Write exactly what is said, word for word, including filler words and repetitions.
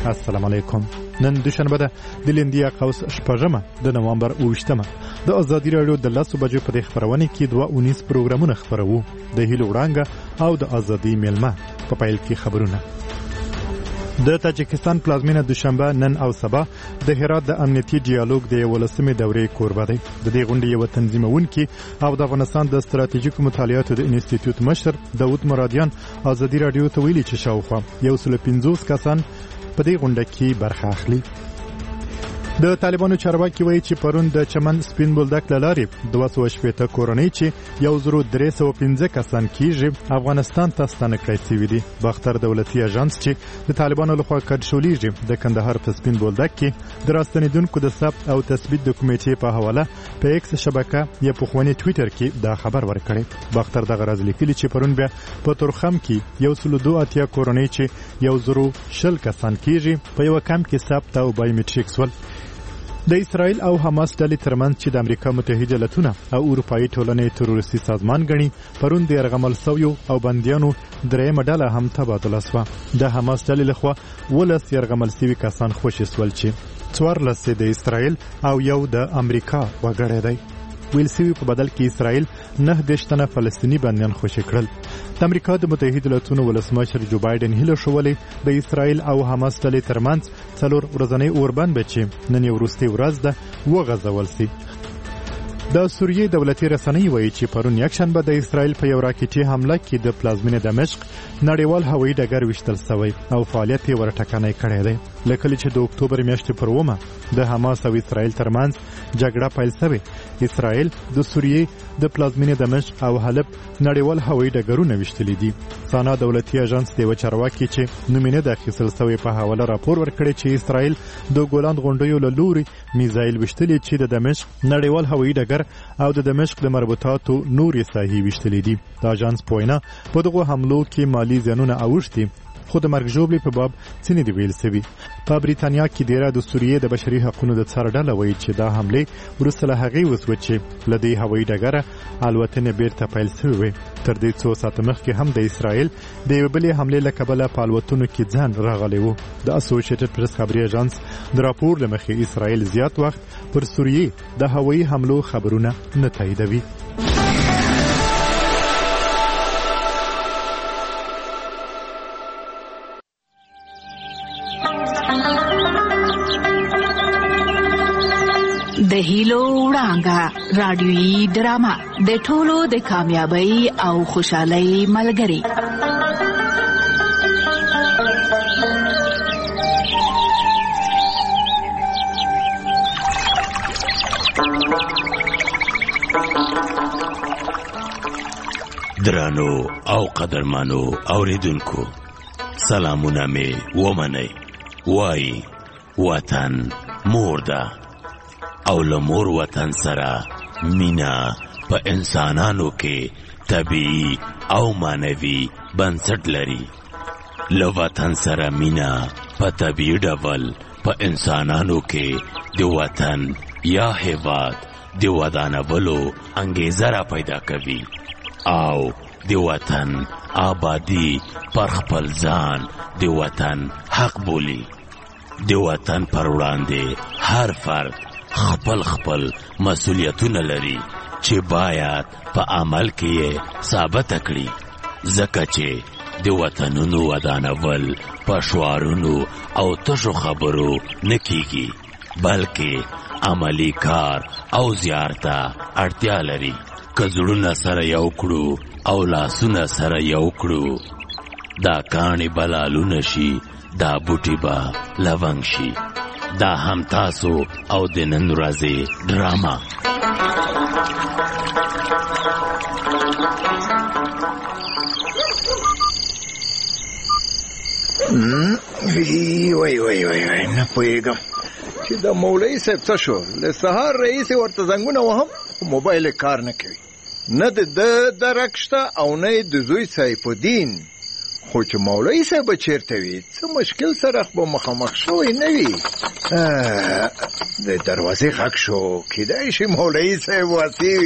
السلام علیکم. نن دوشنبه ده د لیندیا قوس شپږمه د نوامبر اوویشتمه. د ازادي راډیو د لسو بجو په خبرونه کې دوه اونیس پروګرامونه خبرو. د هیلو وړانګه او د ازادي میلمه په پیل کې خبرونه. د تاجکستان پلازمینه دوشنبه نن او سبا د هرات د امنیتي ډیالوګ د ولسمې دورې کوربه دی. د دې غونډې یو تنظیمونکي او د افغانستان د ستراتیژیکو مطالعاتو د انسټیټیوټ مشر داود مرادیان ازادي راډیو ته ویلي چې شاوخوا یو سل پنځوس کسان په دې غونډه کې برخه اخلي. د طالبانو چارواکي وایي چې پرون د چمن سپین بولدک لارې دوه سوه شپېته کورنۍ چې یو زر درې سوه پنځه کسان کېږي افغانستان ته ستانه کړای شوي دي. باختر دولتي اژانس چې د طالبانو لخوا کنټرولېږي د کندهار په سپین بولدک کې د راستنېدونکو د ثبت او تثبیت د کمیټې په حواله په ایکس شبکه یا پخواني ټویټر کې دا خبر ورکړی. باختر دغه راز لیکلي چې پرون بیا په تورخم کې یو سل دوه اتیا کورنۍ چې یو زر شل کسان کېږي په یو کمپ کې ثبت او بایومټریک شول. د اسرائیل او حماس ډلې ترمنځ چې د امریکا متحده ایالاتونه او اروپایي ټولنې تروریستي سازمان ګڼي پرون د یرغمل شویو او بندیانو درېیمه ډله هم تبادله شوه. د حماس ډلې لخوا ولس یرغمل شوي کسان خوشي شول چې څوارلس د اسرائیل او یو د امریکا وګړی دی. ویل شوي په بدل کې اسرائیل نه دېرش تنه فلسطیني بندیان خوشي کړل. د امریکا د متحده ایالاتونو ولسمشر جو بایدن هیله شولې د اسرائیل او حماس ډلې ترمنځ څلور ورځنی اوربند به چې نن یې وروستۍ ورځ ده وغځول شي. د سوریې دولتي رسنۍ وایي چې پرون یکشنبه د اسرائیل په یو راکټي حمله کې د پلازمینې دمشق نړیوال هوایي ډګر ویشتل شوی او فعالیت یې ورټکنی کړی دی. لکه چې د اکتوبر میاشتې پر اومه د حماس او اسرائیل ترمنځ جګړه پیل شوې. اسرائیل د سوریې د پلازمینې دمشق او حلب نړیوال هوایي ډګرونه ویشتلي دي. سانا دولتي اژانس د یو چارواکي چې نومینه د اخیستل شوی په حواله راپور ورکړی چې اسرائیل د ګولان غونډیو له لوري میزایل ویشتلي چې د دمشق نړیوال هوایي ډګر او د دمشق د مربوطاتو نورې ساحې ویشتلې دي. د اژانس په وینا په دغو حملو کې مالي زیانونه اوښتي خو د مرګ ژوبلې په باب څه نه دي ویل شوي. په بریتانیا کې ډیره د سوریې د بشري حقوقو د څار ډله وایي چې دا حملې وروسته له هغې وسوه چې له دې هوایي ډګره الوتنې بیرته پیل شوې وې. تر دې څو ساعته مخکې هم د اسرائیل د یوې بلې حملې له کبله په الوتنو کې ځان راغلی و. د اسوسییټډ پریس خبري اژانس د راپور له مخې اسرائیل زیات وخت پر سوریې د هوایي حملو خبرونه نه تاییدوي. د هیلو وړانګه رادیویي ډرامه د ټولو د کامیابی او خوشحالۍ ملګری. درانو او قدرمانو اوریدونکو سلامونه می ومنئ. وای وطن مور ده او لمور وطن سره مینا په انسانانو کې طبیعي او مانوي بنسټ لري. له وطن سره مینا په طبیعي ډول په انسانانو کې د وطن یا هیواد د ودانولو انګیزه را پیدا کوي او د وطن آبادی پر خپل ځان د وطن حق بولی. د وطن پر وړاندې هر فرد خپل خپل مسؤلیتونه لري چې باید په عمل کې ثابت کړي. ځکه چې د وطنونو ودانول په شعارونو او تشو خبرو نه کیږي بلکې عملی کار او زیارته اړتیا لري. که زړونه سره یو کړو او لاسونه سره یو کړو دا کاڼي بلالونه شي دا بوټي به لونګ شي. دا هم تاسو او د نن ورځې ډراما. وی وی وی وی نه پوهېږم چې د مولوي صاحب څه شو. له سهار رئیس ورته زنګونه وهم موبایل کار نه کوي. نه د ده درک شته او نه د زوی سیف الدین. خو چې مولوي صاحب چیرته وي څه مشکل سره به مخامخ شوی نه وي. د دروازې غږ شو کیدای شي مولوي صاحب واسي